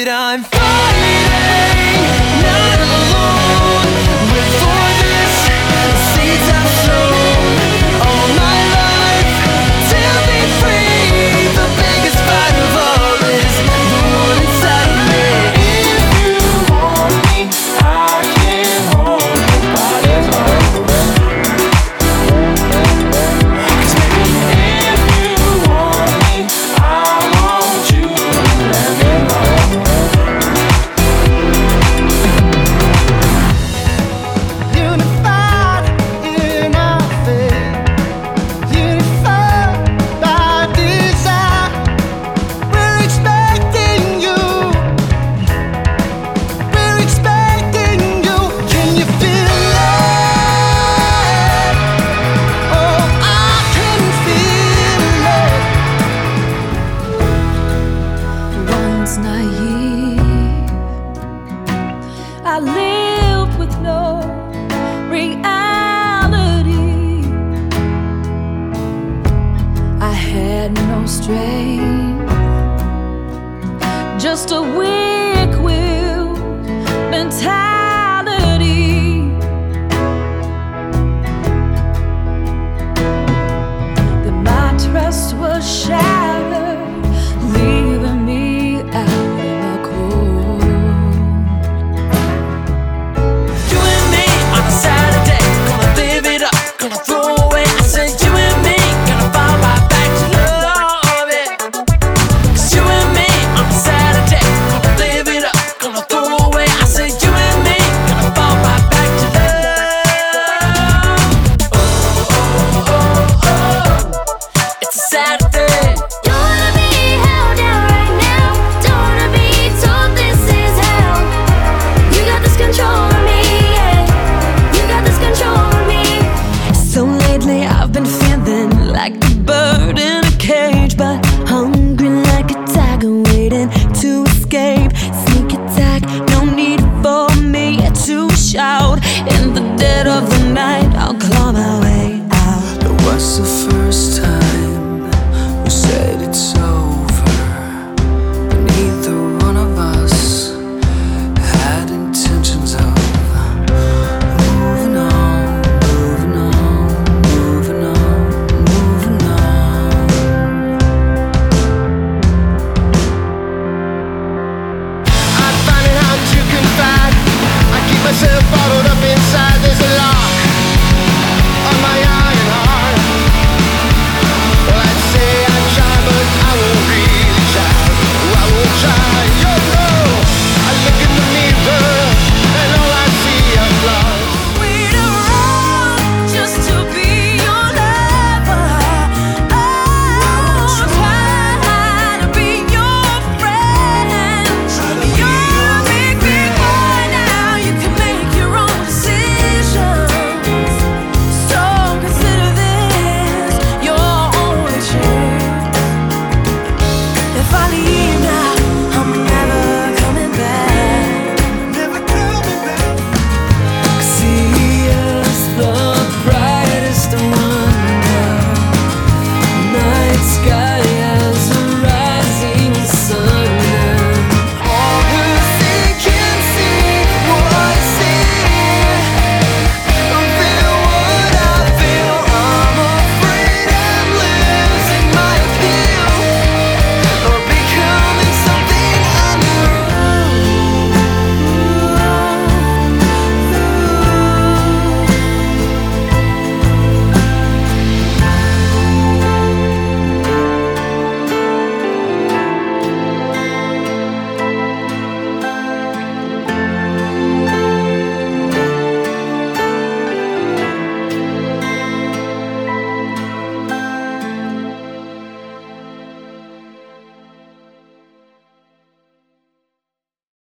that I'm fighting, not alone. But for this, seeds I've sown all my life to be free. The biggest fight of all is the one inside of me. If you want me, I can hold your body. 'Cause baby, if you want me, I want you to let me know. Unified in our faith, unified by desire. We're expecting you. We're expecting you. Can you feel it? Oh, I can feel it. Once naive, I lived with no reality. I had no strength, just a weak-willed mentality. That my trust was shattered.